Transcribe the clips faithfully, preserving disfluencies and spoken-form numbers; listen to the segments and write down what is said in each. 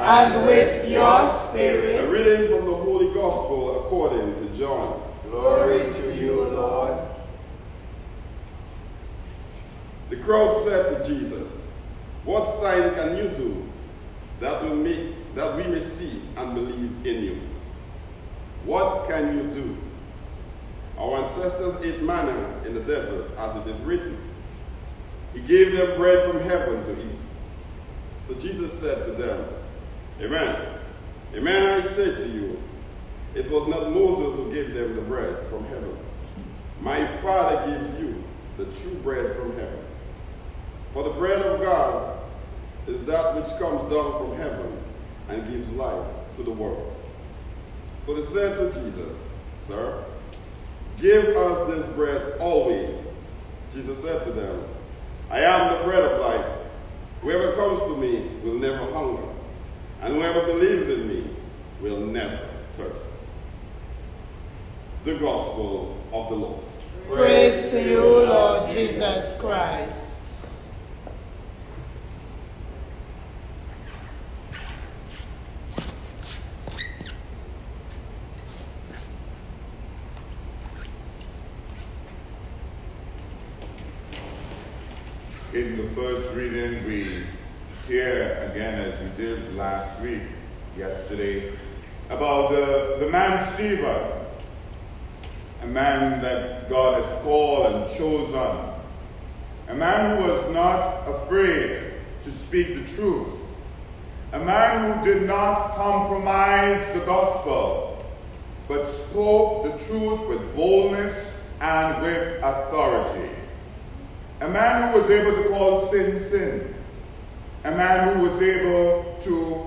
and with your spirit. A reading from the Holy Gospel according to John. Glory to you, Lord. The crowd said to Jesus, "What sign can you do that will make that we may see and believe in you? What can you do? Our ancestors ate manna in the desert, as it is written. He gave them bread from heaven to eat." So Jesus said to them, Amen. Amen, I say to you, it was not Moses who gave them the bread from heaven. My Father gives you the true bread from heaven. For the bread of God is that which comes down from heaven and gives life to the world. So they said to Jesus, "Sir, give us this bread always." Jesus said to them, "I am the bread of life. Whoever comes to me will never hunger, and whoever believes in me will never thirst." The Gospel of the Lord. Praise to you, Lord Jesus Christ. In the first reading, we hear again, as we did last week, yesterday, about the, the man Stephen, a man that God has called and chosen, a man who was not afraid to speak the truth, a man who did not compromise the gospel, but spoke the truth with boldness and with authority. A man who was able to call sin, sin. A man who was able to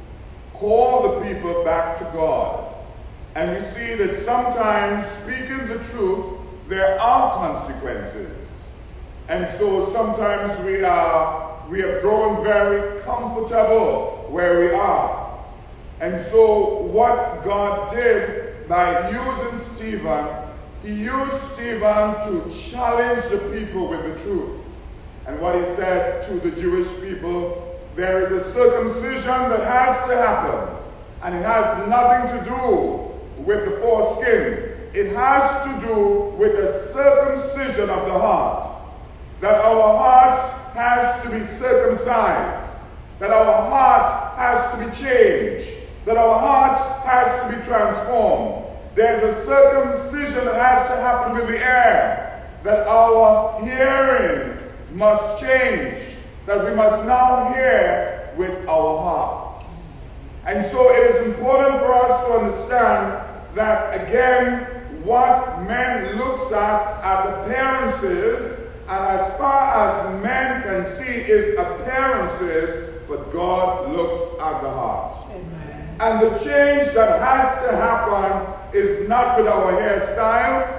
call the people back to God. And we see that sometimes speaking the truth, there are consequences. And so sometimes we are, we have grown very comfortable where we are. And so what God did by using Stephen, He used Stephen to challenge the people with the truth. And what he said to the Jewish people, there is a circumcision that has to happen. And it has nothing to do with the foreskin. It has to do with a circumcision of the heart. That our hearts has to be circumcised. That our hearts has to be changed. That our hearts has to be transformed. There's a circumcision that has to happen with the ear, that our hearing must change, that we must now hear with our hearts. And so it is important for us to understand that, again, what man looks at are appearances, and as far as men can see is appearances, but God looks at the heart. Amen. And the change that has to happen is not with our hairstyle,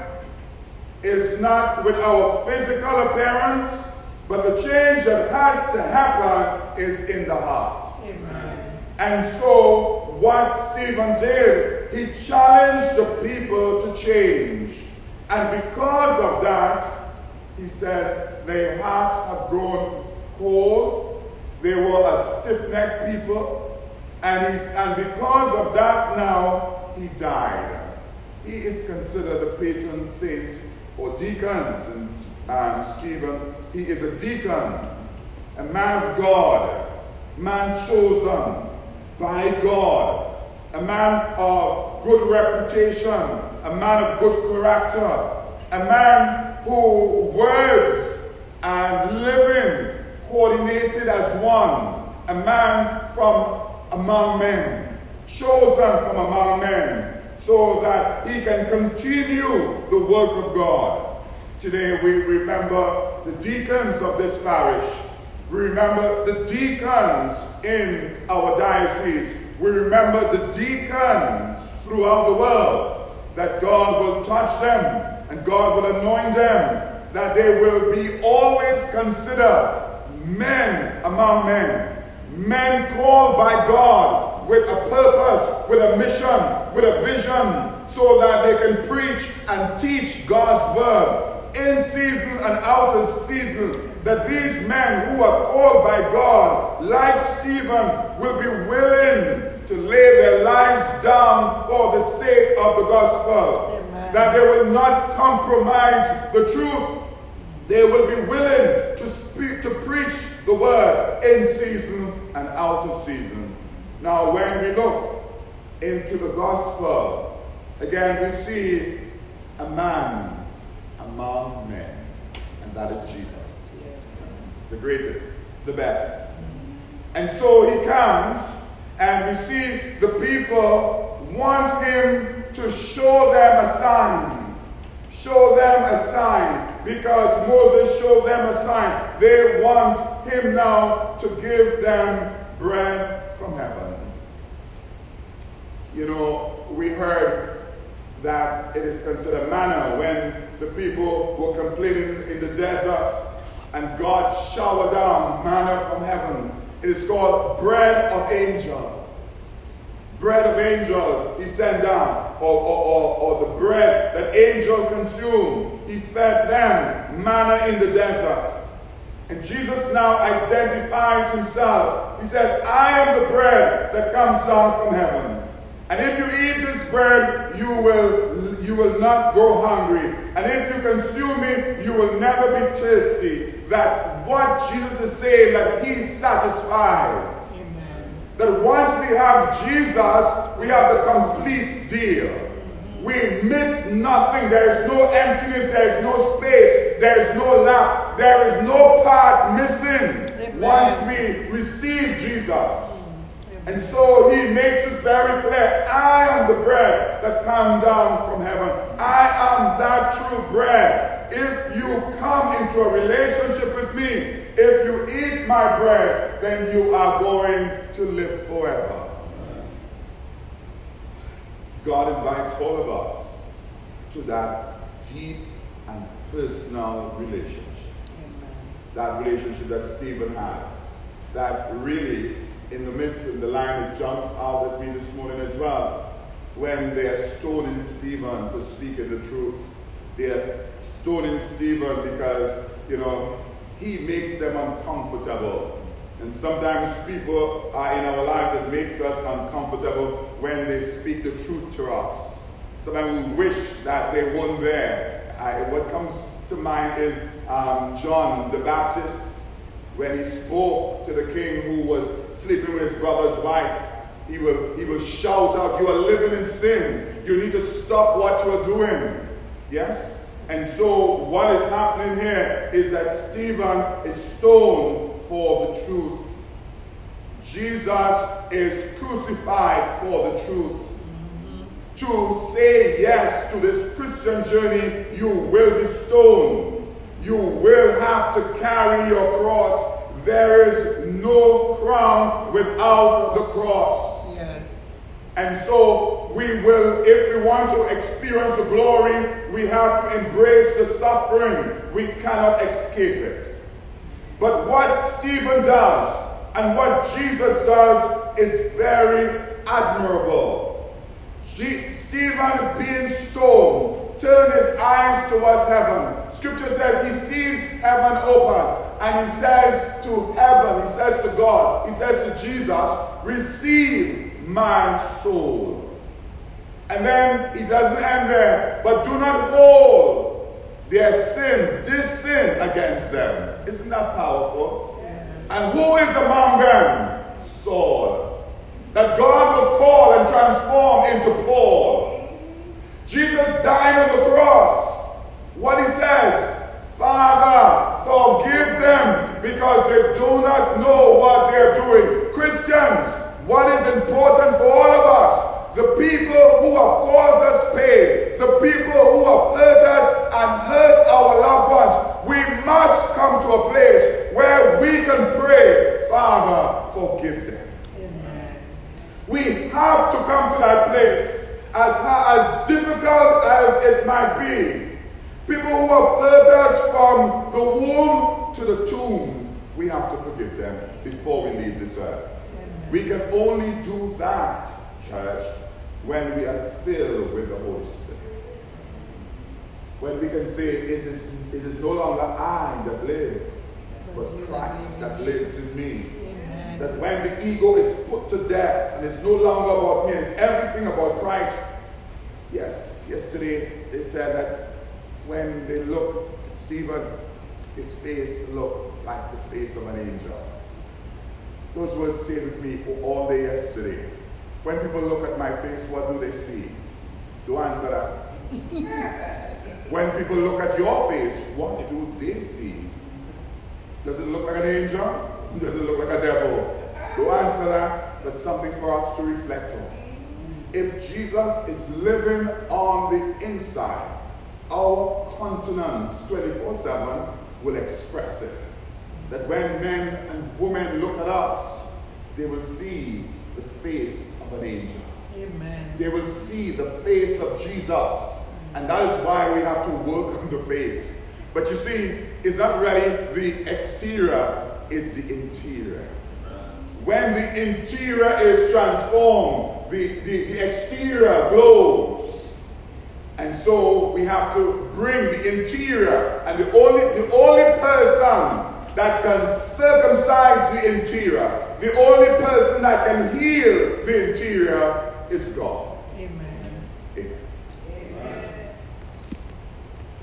is not with our physical appearance, but the change that has to happen is in the heart. Amen. And so what Stephen did, he challenged the people to change. And because of that, he said, their hearts have grown cold. They were a stiff-necked people. And, he's, and because of that now, he died. He is considered the patron saint for deacons. And um, Stephen, he is a deacon, a man of God, man chosen by God, a man of good reputation, a man of good character, a man who words and living coordinated as one, a man from among men, chosen from among men, so that he can continue the work of God. Today we remember the deacons of this parish. We remember the deacons in our diocese. We remember the deacons throughout the world, that God will touch them and God will anoint them, that they will be always considered men among men, men called by God with a purpose, with a mission, with a vision, so that they can preach and teach God's word in season and out of season, that these men who are called by God, like Stephen, will be willing to lay their lives down for the sake of the gospel. Amen. That they will not compromise the truth. They will be willing to speak, to preach the word in season and out of season. Now, when we look into the gospel, again we see a man among men, and that is Jesus. The greatest, the best. And so he comes, and we see the people want him to show them a sign. Show them a sign, because Moses showed them a sign. They want him now to give them bread from heaven. You know, we heard that it is considered manna when the people were complaining in the desert and God showered down manna from heaven. It is called bread of angels. Bread of angels he sent down, or, or, or, or the bread that angels consumed. He fed them manna in the desert. And Jesus now identifies himself. He says, I am the bread that comes down from heaven. And if you eat this bread, you will, you will not go hungry. And if you consume it, you will never be thirsty. That what Jesus is saying, that he satisfies. Amen. That once we have Jesus, we have the complete deal. We miss nothing. There is no emptiness. There is no space. There is no lack. There is no part missing. Amen. Once we receive Jesus. And so he makes it very clear, I am the bread that comes down from heaven. I am that true bread. If you come into a relationship with me, if you eat my bread, then you are going to live forever. God invites all of us to that deep and personal relationship. Amen. That relationship that Stephen had. That really, in the midst of the line that jumps out at me this morning as well, when they are stoning Stephen for speaking the truth. They are stoning Stephen because, you know, he makes them uncomfortable. And sometimes people are in our lives that makes us uncomfortable when they speak the truth to us. Sometimes we wish that they weren't there. I, what comes to mind is um, John the Baptist. When he spoke to the king who was sleeping with his brother's wife, he will, he will shout out, you are living in sin. You need to stop what you are doing. Yes? And so what is happening here is that Stephen is stoned for the truth. Jesus is crucified for the truth. Mm-hmm. To say yes to this Christian journey, you will be stoned. You will have to carry your cross. There is no crown without the cross. Yes. And so we will, if we want to experience the glory, we have to embrace the suffering. We cannot escape it. But what Stephen does and what Jesus does is very admirable. G- Stephen being stoned, turn his eyes towards heaven. Scripture says he sees heaven open and he says to heaven, he says to God, he says to Jesus, receive my soul. And then he doesn't end there, but do not hold their sin, this sin against them. Isn't that powerful? Yes. And who is among them? Saul. That God will call and transform into Paul. Jesus died on the cross. What he says, Father, forgive them because they do not know what they are doing. Christians, what is important for all of us? The people who have caused us pain, the people who have hurt us and hurt our loved ones, we must come to a place where we can pray, Father, forgive them. Amen. We have to come to that place. As, as difficult as it might be, people who have hurt us from the womb to the tomb, we have to forgive them before we leave this earth. Amen. We can only do that, church, when we are filled with the Holy Spirit. When we can say, it is, it is no longer I that live, but Christ that lives in me. Amen. That when the ego is put to death and it's no longer about me, it's everything about Christ. Yes, yesterday they said that when they look at Stephen, his face looked like the face of an angel. Those words stayed with me all day yesterday. When people look at my face, what do they see? Do answer that. When people look at your face, what do they see? Does it look like an angel? Does it look like a devil? Do answer that. That's something for us to reflect on. If Jesus is living on the inside, our countenance twenty-four seven will express it. That when men and women look at us, they will see the face of an angel. Amen. They will see the face of Jesus. And that is why we have to work on the face. But you see, it's not really the exterior, it's the interior. When the interior is transformed, the, the, the exterior glows. And so we have to bring the interior, and the only, the only person that can circumcise the interior, the only person that can heal the interior is God. Amen.